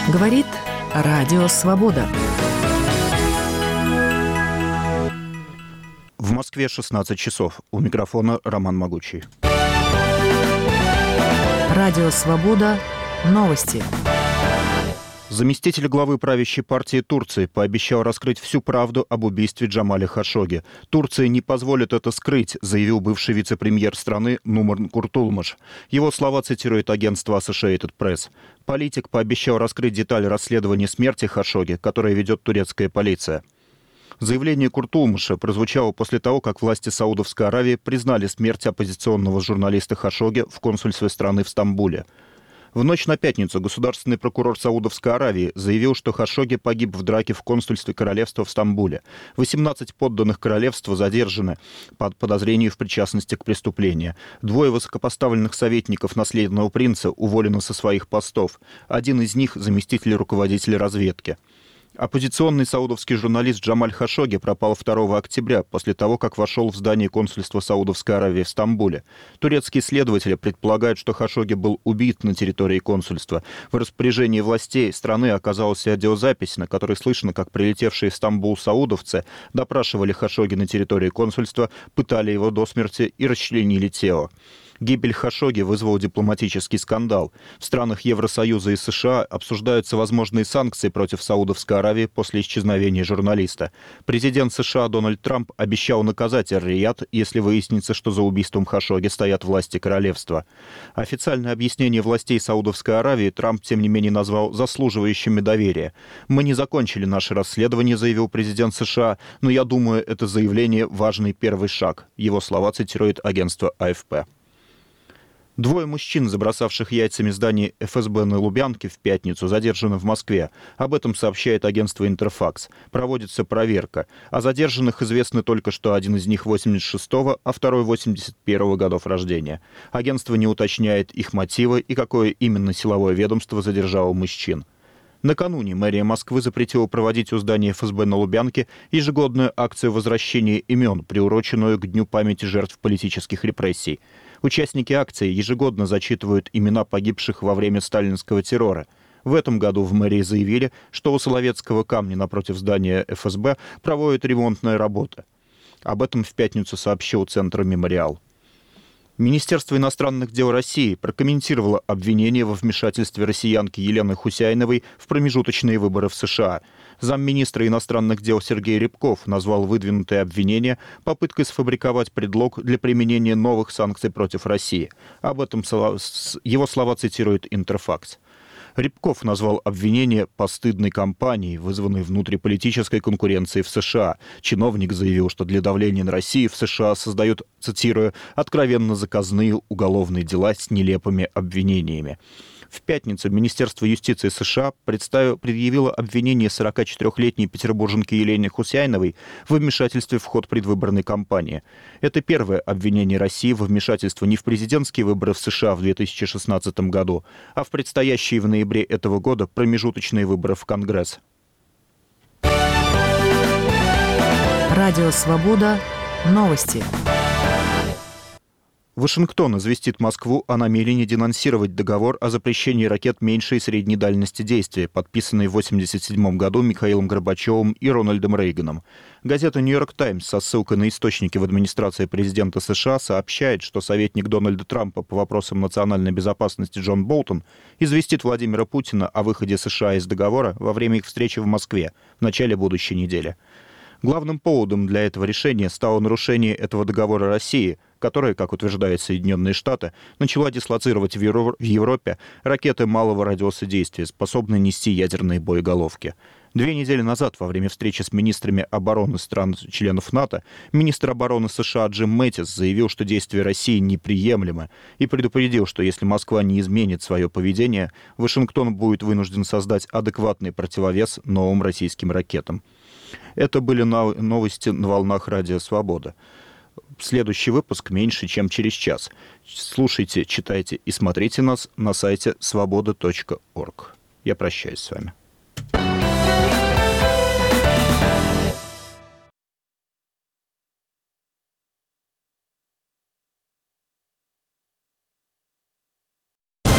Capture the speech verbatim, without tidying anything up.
Говорит Радио Свобода. В Москве шестнадцать часов. У микрофона Роман Могучий. Радио Свобода. Новости. Заместитель главы правящей партии Турции пообещал раскрыть всю правду об убийстве Джамаля Хашогги. Турция не позволит это скрыть, заявил бывший вице-премьер страны Нумар Куртулмаш. Его слова цитирует агентство Associated Press. Политик пообещал раскрыть детали расследования смерти Хашогги, которое ведет турецкая полиция. Заявление Куртулмаша прозвучало после того, как власти Саудовской Аравии признали смерть оппозиционного журналиста Хашогги в консульстве страны в Стамбуле. В ночь на пятницу государственный прокурор Саудовской Аравии заявил, что Хашогги погиб в драке в консульстве королевства в Стамбуле. восемнадцать подданных королевства задержаны под подозрением в причастности к преступлению. Двое высокопоставленных советников наследного принца уволены со своих постов. Один из них – заместитель руководителя разведки. Оппозиционный саудовский журналист Джамаль Хашогги пропал второго октября после того, как вошел в здание консульства Саудовской Аравии в Стамбуле. Турецкие следователи предполагают, что Хашогги был убит на территории консульства. В распоряжении властей страны оказалась аудиозапись, на которой слышно, как прилетевшие в Стамбул саудовцы допрашивали Хашогги на территории консульства, пытали его до смерти и расчленили тело. Гибель Хашогги вызвала дипломатический скандал. В странах Евросоюза и США обсуждаются возможные санкции против Саудовской Аравии после исчезновения журналиста. Президент США Дональд Трамп обещал наказать Эр-Рияд, если выяснится, что за убийством Хашогги стоят власти королевства. Официальное объяснение властей Саудовской Аравии Трамп, тем не менее, назвал заслуживающими доверия. «Мы не закончили наше расследование», — заявил президент США, «но я думаю, это заявление — важный первый шаг». Его слова цитирует агентство А Эф Пэ. Двое мужчин, забросавших яйцами здание Эф Эс Бэ на Лубянке в пятницу, задержаны в Москве. Об этом сообщает агентство Интерфакс. Проводится проверка. О задержанных известно только, что один из них восемьдесят шестого, а второй восемьдесят первого годов рождения. Агентство не уточняет их мотивы и какое именно силовое ведомство задержало мужчин. Накануне мэрия Москвы запретила проводить у здания Эф Эс Бэ на Лубянке ежегодную акцию возвращения имен, приуроченную к Дню памяти жертв политических репрессий. Участники акции ежегодно зачитывают имена погибших во время сталинского террора. В этом году в мэрии заявили, что у Соловецкого камня напротив здания Эф Эс Бэ проводят ремонтные работы. Об этом в пятницу сообщил Центр Мемориал. Министерство иностранных дел России прокомментировало обвинение во вмешательстве россиянки Елены Хусяиновой в промежуточные выборы в США. Замминистра иностранных дел Сергей Рябков назвал выдвинутые обвинения попыткой сфабриковать предлог для применения новых санкций против России. Об этом его слова цитирует Интерфакс. Рябков назвал обвинение постыдной кампанией, вызванной внутриполитической конкуренцией в США. Чиновник заявил, что для давления на Россию в США создают, цитирую, «откровенно заказные уголовные дела с нелепыми обвинениями». В пятницу Министерство юстиции США представило, предъявило обвинение сорокачетырёхлетней петербурженке Елене Хусяиновой в вмешательстве в ход предвыборной кампании. Это первое обвинение России во вмешательство не в президентские выборы в США в две тысячи шестнадцатом году, а в предстоящие в ноябре этого года промежуточные выборы в Конгресс. Радио Свобода. Новости. Вашингтон известит Москву о намерении денонсировать договор о запрещении ракет меньшей и средней дальности действия, подписанный в восемьдесят седьмом году Михаилом Горбачевым и Рональдом Рейганом. Газета «Нью-Йорк Таймс» со ссылкой на источники в администрации президента США сообщает, что советник Дональда Трампа по вопросам национальной безопасности Джон Болтон известит Владимира Путина о выходе США из договора во время их встречи в Москве в начале будущей недели. Главным поводом для этого решения стало нарушение этого договора России, которая, как утверждают Соединенные Штаты, начала дислоцировать в Европе ракеты малого радиуса действия, способные нести ядерные боеголовки. Две недели назад, во время встречи с министрами обороны стран-членов НАТО, министр обороны США Джим Мэттис заявил, что действия России неприемлемы, и предупредил, что если Москва не изменит свое поведение, Вашингтон будет вынужден создать адекватный противовес новым российским ракетам. Это были новости на волнах Радио Свобода. Следующий выпуск меньше, чем через час. Слушайте, читайте и смотрите нас на сайте свобода точка орг. Я прощаюсь с вами.